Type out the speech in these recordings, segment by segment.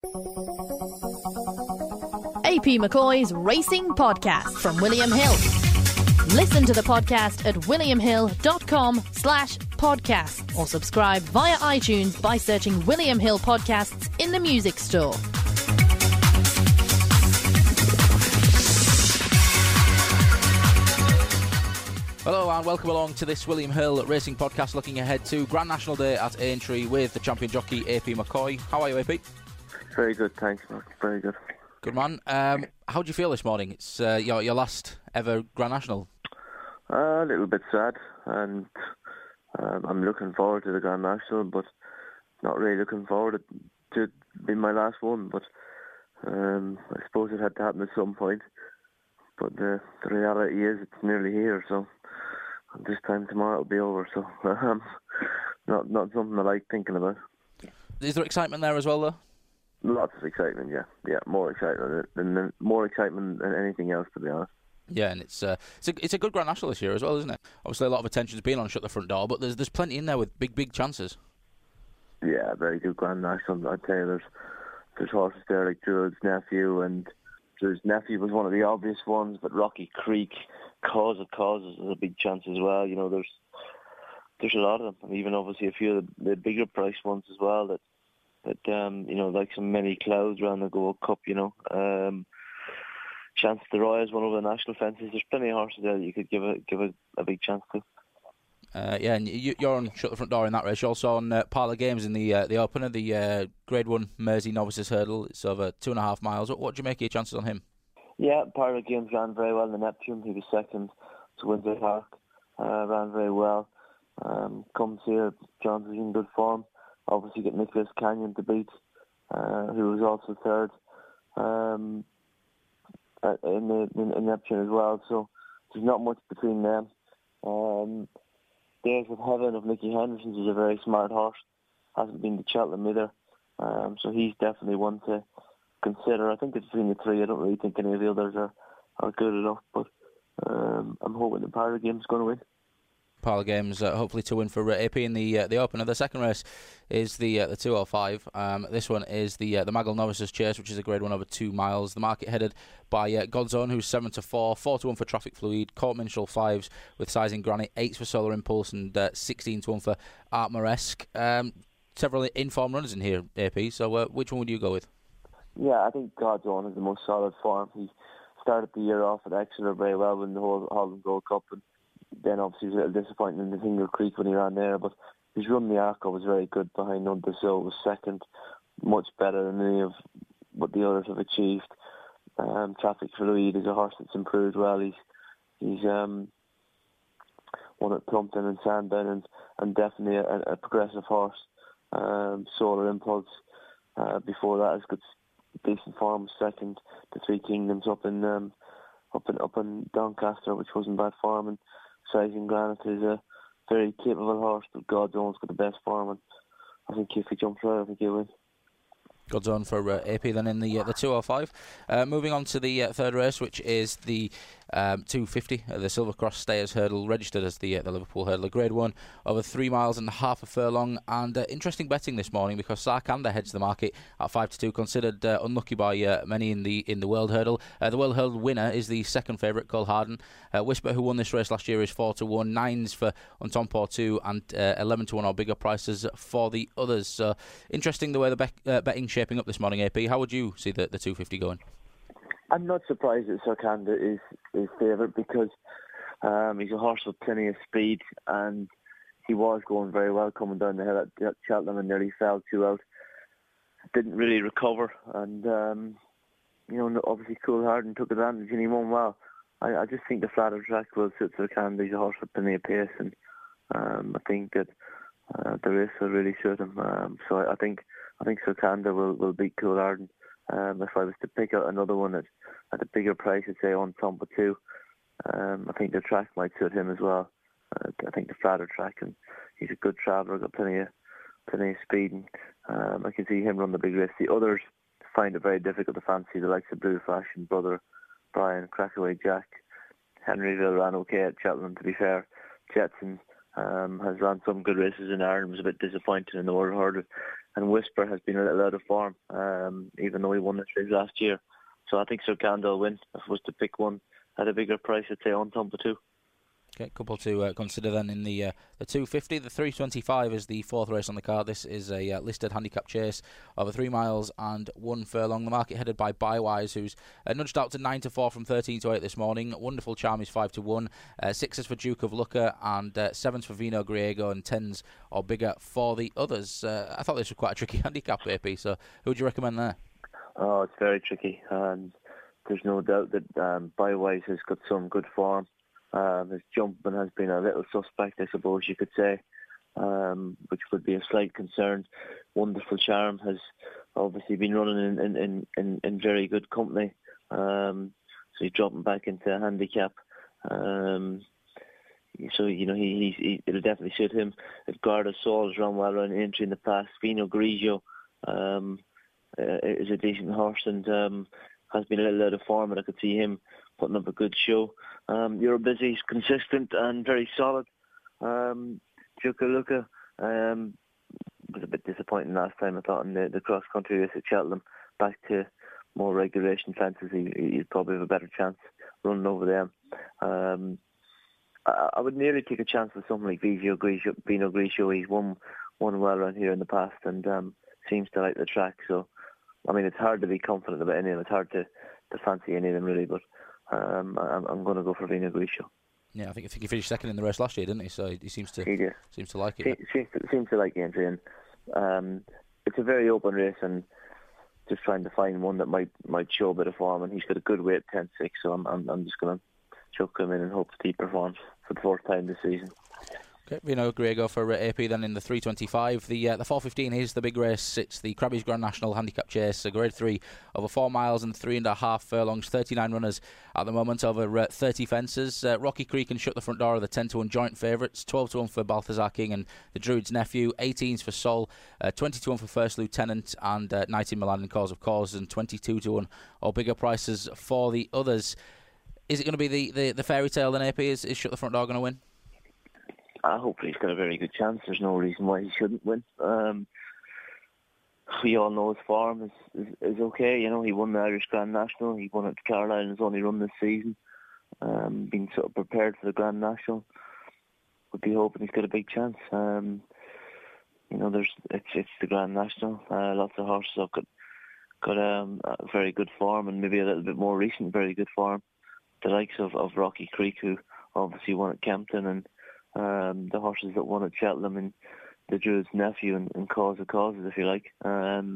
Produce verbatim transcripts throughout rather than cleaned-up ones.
A P McCoy's Racing Podcast from William Hill. Listen to the podcast at williamhill.com slash podcast or subscribe via iTunes by searching William Hill Podcasts in the music store. Hello and welcome along to this William Hill Racing Podcast, looking ahead to Grand National Day at Aintree with the champion jockey A P McCoy. How are you, A P? Very good, thanks, Mark. Very good. Good man. Um, how do you feel this morning? It's uh, your, your last ever Grand National. Uh, a little bit sad, and um, I'm looking forward to the Grand National, but not really looking forward to it being my last one. But um, I suppose it had to happen at some point. But the, the reality is it's nearly here, so this time tomorrow it'll be over. So um, not not something I like thinking about. Is there excitement there as well, though? Lots of excitement, yeah, yeah, more excitement than more excitement than anything else, to be honest. Yeah, and it's uh, it's a it's a good Grand National this year as well, isn't it? Obviously, a lot of attention's been on Shut the Front Door, but there's there's plenty in there with big big chances. Yeah, very good Grand National. I'd say there's there's horses there like Druid's Nephew, and Druid's Nephew was one of the obvious ones, but Rocky Creek, Cause of Causes is a big chance as well. You know, there's there's a lot of them, and even obviously a few of the, the bigger price ones as well. That that um, you know, like some many clouds around the Gold Cup. You know, um, Chance the Roy is one of the national fences. There's plenty of horses there that you could give a give a, a big chance to. Uh, yeah, and you, you're on Shut the Front Door in that race. You're also on uh, Parlour Games in the uh, the opener, the uh, Grade One Mersey Novices Hurdle. It's over two and a half miles. What, what do you make of your chances on him? Yeah, Parlour Games ran very well in the Neptune. He was second to Windsor Park. Uh, ran very well. Um, comes here, John's is in good form. Obviously, get Nicholas Canyon to beat, uh, who was also third um, in the in, in Neptune as well. So there's not much between them. Um, Days of Heaven of Nicky Henderson's is a very smart horse. Hasn't been to Cheltenham either. Um, so he's definitely one to consider. I think it's between the three. I don't really think any of the others are, are good enough. But um, I'm hoping the Parlour Game's going to win. Parlour Games, uh, hopefully to win for A P in the uh, the opener. The second race is the uh, the two oh five. Um, this one is the uh, the Maggle Novices Chase, which is a grade one over two miles. The market headed by uh, Godzone, who's seven to four, four to one for Traffic Fluid, Court Minshall fives with Sizing Granite, eights for Solar Impulse, and uh, sixteen to one for Art Moresque. Um, several informed runners in here, A P. So uh, which one would you go with? Yeah, I think Godzone is the most solid form. He started the year off at Exeter very well with the whole Holland Gold Cup, and then obviously he was a little disappointing in the Tingle Creek when he ran there, but his run the Arco was very good behind Nunta, so it was second, much better than any of what the others have achieved. Um, Traffic Fluid is a horse that's improved well. He's he's um, won at Plumpton and Sandown, and, and definitely a, a progressive horse. Um, Solar Impulse uh, before that has got decent form, second to Three Kingdoms up in um, up in up in Doncaster, which wasn't bad form, and Sizing Granite is a very capable horse, but Godzone's got the best form, and I think if he jumps right, I think he'll win. Godzone for uh, A P then in the uh, the two oh five. Uh, moving on to the uh, third race, which is the um, two fifty, uh, the Silver Cross Stayers Hurdle, registered as the uh, the Liverpool Hurdler, grade one, over three miles and half a furlong. And uh, interesting betting this morning because Sarkanda heads the market at five to two, considered uh, unlucky by uh, many in the in the World Hurdle. Uh, the World Hurdle winner is the second favourite, Cole Harden. Uh, Whisper, who won this race last year, is four to one. Nines for Untompo two, and uh, eleven to one or bigger prices for the others. So interesting the way the be- uh, betting shaping up this morning, A P. How would you see the, the two fifty going? I'm not surprised that Sarkanda is is favourite because um, he's a horse with plenty of speed, and he was going very well coming down the hill at, at Cheltenham and nearly fell two out. Didn't really recover, and um, you know, obviously Cole Harden took advantage and he won well. I, I just think the flatter track will suit Sarkanda. He's a horse with plenty of pace, and um, I think that uh, the race will really suit him. Um, so I, I think I think Sarkanda will, will beat Cole Harden. Um, if I was to pick out another one at, at a bigger price, I'd say on Tompa two. Um, I think the track might suit him as well. Uh, I think the flatter track, and he's a good traveller, got plenty of plenty of speed, and um, I can see him run the big race. The others find it very difficult to fancy, the likes of Blue Fashion, Brother Brian, Crackaway Jack. Henryville ran okay at Cheltenham, to be fair. Jetson um, has run some good races in Ireland, was a bit disappointing in the World Hurdle. And Whisper has been a little out of form. Um, even though he won this race last year. So I think Sir Kanda will win. If I was to pick one at a bigger price, I'd say Untumpa two. Okay, couple to uh, consider then in the uh, the two fifty. The three twenty-five is the fourth race on the card. This is a uh, listed handicap chase over three miles and one furlong. The market headed by Bywise, who's uh, nudged out to nine to four from thirteen to eight this morning. Wonderful Charm is five to one. Uh, sixes for Duke of Lucca and uh, sevens for Vino Griego and tens or bigger for the others. Uh, I thought this was quite a tricky handicap, A P. So who would you recommend there? Oh, it's very tricky, and there's no doubt that um, Bywise has got some good form. Um, his jumping has been a little suspect, I suppose you could say, um, which would be a slight concern. Wonderful Charm has obviously been running in, in, in, in, in very good company, um, so he's dropping back into a handicap. Um, so, you know, he, he, he it'll definitely suit him. If Garda Sol has run well around the entry in the past, Vino Grigio um, uh, is a decent horse and um, has been a little out of form, and I could see him putting up a good show. Um, Eurobusy's consistent and very solid. Um, Duke of Lucca um, was a bit disappointing last time, I thought, in the, the cross-country race at Cheltenham. Back to more regulation fences, he, he'd probably have a better chance running over them. Um, I, I would nearly take a chance with someone like Vino Grigio. Vino Grigio, he's won, won well around here in the past and um, seems to like the track. So, I mean, it's hard to be confident about any of them. It's hard to, to fancy any of them, really, but Um, I'm, I'm going to go for Vino Grigio. Yeah, I think I think he finished second in the race last year, didn't he? So he, he seems to he did. seems to like it. He seems to, seems to like the entry, and um, it's a very open race, and just trying to find one that might might show a bit of form. And he's got a good weight, ten six. So I'm I'm, I'm just going to chuck him in and hope that he performs for the fourth time this season. Okay, Vino Griego for uh, A P then in the three twenty-five. The uh, the four fifteen is the big race. It's the Crabby's Grand National Handicap Chase, a grade three over four miles and three and a half furlongs. thirty-nine runners at the moment over uh, thirty fences. Uh, Rocky Creek and Shut the Front Door are the ten to one joint favourites. twelve to one for Balthazar King and the Druid's Nephew. eighteens for Sol. Uh, twenty to one for First Lieutenant and uh, nineteen Milan and Cause of Cause, and twenty-two to one or bigger prices for the others. Is it going to be the, the, the fairy tale then, A P? Is, is Shut the Front Door going to win? Uh, hopefully he's got a very good chance. There's no reason why he shouldn't win. Um, we all know his form is, is, is okay. You know, he won the Irish Grand National. He won it at Carlisle in his only run this season. Um, being sort of prepared for the Grand National. Would be hoping he's got a big chance. Um, you know, there's it's it's the Grand National. Uh, lots of horses have got got um, a very good form, and maybe a little bit more recent very good form. The likes of, of Rocky Creek, who obviously won at Kempton, and Um, the horses that won at Cheltenham, and the Druid's Nephew, and, and Cause of Causes, if you like. Um,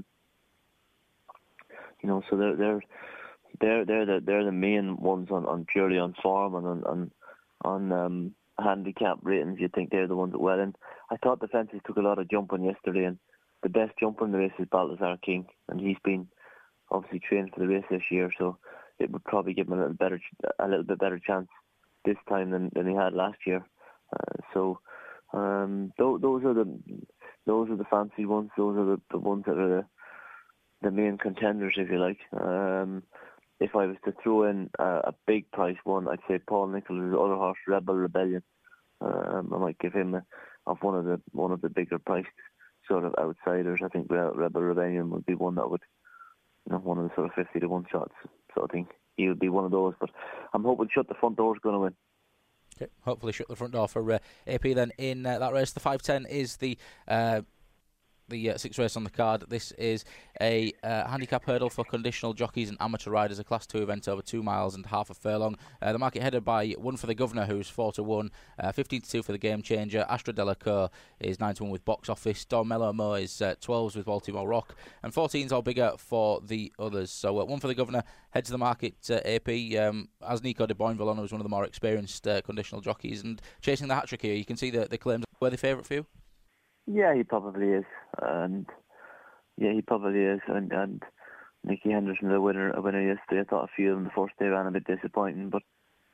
you know, so they're they're they're they're the they're the main ones on, on purely on form and on on, on um, handicap ratings. You'd think they're the ones that well. And I thought the fences took a lot of jumping yesterday, and the best jumper in the race is Balthazar King, and he's been obviously trained for the race this year, so it would probably give him a little better a little bit better chance this time than, than he had last year. Uh, so um, th- those are the those are the fancy ones. Those are the, the ones that are the, the main contenders, if you like. Um, if I was to throw in a, a big price one, I'd say Paul Nichols' other horse, Rebel Rebellion. Um, I might give him a, of one of the one of the bigger priced sort of outsiders. I think Rebel Rebellion would be one that would, you know, one of the sort of fifty to one shots sort of thing. He would be one of those. But I'm hoping Shut the Front Door's going to win. Okay, hopefully Shut the Front Door for uh, A P then in uh, that race. The five ten is the uh, the uh, sixth race on the card. This is a uh, handicap hurdle for conditional jockeys and amateur riders, a class two event over two miles and half a furlong. Uh, the market headed by one for the Governor, who's four to one, uh, fifteen to two for the Game Changer. Astra Delacour is nine to one with Box Office. Dormello Mo is uh, twelves with Baltimore Rock, and fourteens or bigger for the others. So uh, one for the Governor heads the market. uh, A P um, as Nico de Boinville on, who's one of the more experienced uh, conditional jockeys and chasing the hat trick here. You can see the the claims. Were they favourite for you? Yeah, he probably is, and yeah, he probably is, and and Nicky Henderson, the winner, a winner yesterday. I thought a few of them the first day ran a bit disappointing, but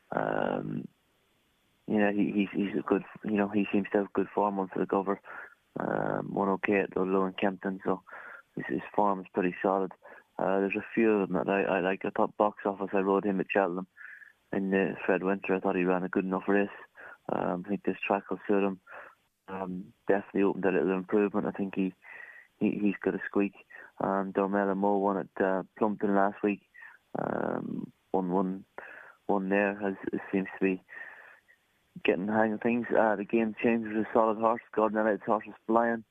um, yeah, he he's he's a good, you know, he seems to have good form on for the cover. Um, won okay at Ludlow and Kempton, so his, his form is pretty solid. Uh, there's a few of them that I, I like. I thought Box Office, I rode him at Cheltenham in uh, Fred Winter. I thought he ran a good enough race. Um, I think this track will suit him. Um, definitely opened a little improvement. I think he, he he's got a squeak. Um, Dormel and Mo won at uh, Plumpton last week. Um, one, one, one there has it seems to be getting the hang of things. Uh, the game changes a solid horse. Gordon Elliott's horse is flying.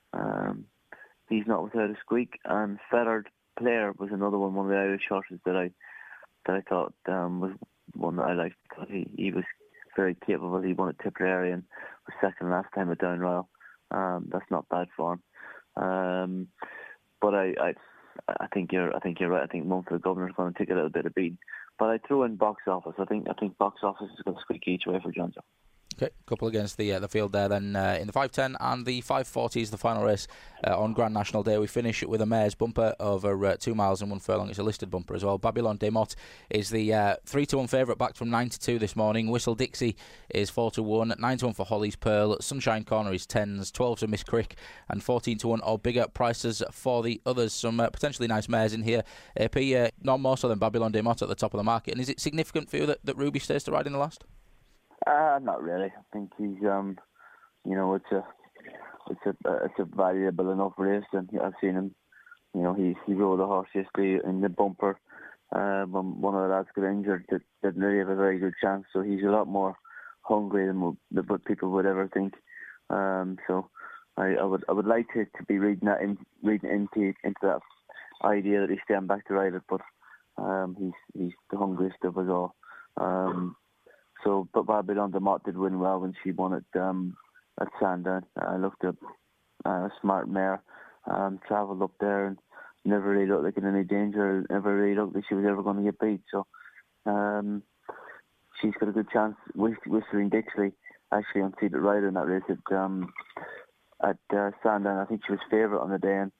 Um, he's not without a squeak. And Feathered Player was another one, one of the Irish horses that I that I thought um, was one that I liked. He, he was very capable. He won at Tipperary and was second last time at Down Royal. Um, that's not bad for him. Um, but I, I, I think you're, I think you're right. I think Mumford Governor is going to take a little bit of beating. But I threw in Box Office. I think, I think Box Office is going to squeak each way for Johnson. Okay, couple against the uh, the field there then uh, in the five ten and the five forty is the final race uh, on Grand National Day. We finish with a mare's bumper over uh, two miles and one furlong. It's a listed bumper as well. Babylon Des Mottes is the uh, three to one favourite, back from nine to two this morning. Whistle Dixie is four to one, nine to one for Holly's Pearl. Sunshine Corner is tens, twelve to Miss Crick, and fourteen to one or bigger prices for the others. Some uh, potentially nice mares in here. A P, uh, not more so than Babylon Des Mottes at the top of the market. And is it significant for you that, that Ruby stays to ride in the last? Uh, not really. I think he's, um, you know, it's a, it's a, uh, it's a valuable enough race, and I've seen him. You know, he he rode a horse yesterday in the bumper. Uh, when one of the lads got injured, that didn't really have a very good chance. So he's a lot more hungry than what, what people would ever think. Um, so I, I would I would like to, to be reading that in, reading into into that idea that he's staying back to ride it, but um, he's he's the hungriest of us all. Um, So, but Babylon Des Mottes did win well when she won at um, at Sandown. I looked at uh, a smart mare, um, travelled up there and never really looked like in any danger. Never really looked like she was ever going to get beat. So, um, she's got a good chance. Whistling Dixie actually unseated rider in that race at um, at uh, Sandown. I think she was favourite on the day, and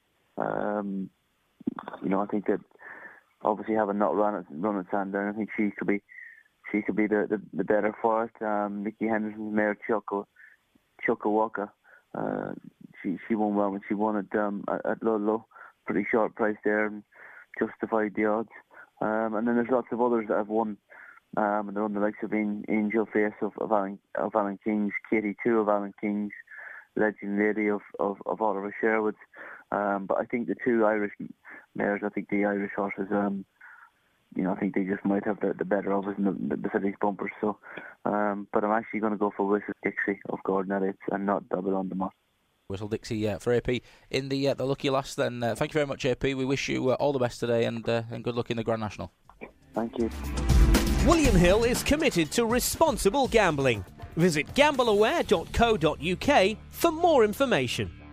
um, you know, I think that obviously having not run at run at Sandown, I think she could be. She could be the, the, the better for it. Um, Nicky Henderson's mare, Chucka, Chucka Waka, uh, she she won well when she won at um, at, at Ludlow. Pretty short price there and justified the odds. Um, and then there's lots of others that have won. Um, and they're on the likes of Angel Face of, of, Alan, of Alan King's, Katie Two of Alan King's, Legend Lady of, of, of Oliver Sherwood's. Um, but I think the two Irish mares, I think the Irish horses, um, you know, I think they just might have the, the better of us in the, the city's bumpers. So, um, but I'm actually going to go for Whistle Dixie of Gordon Elliott and not Babylon Des Mottes. Whistle Dixie uh, for A P in the uh, the lucky last. Then uh, thank you very much, A P. We wish you uh, all the best today, and uh, and good luck in the Grand National. Thank you. William Hill is committed to responsible gambling. Visit gamble aware dot co dot uk for more information.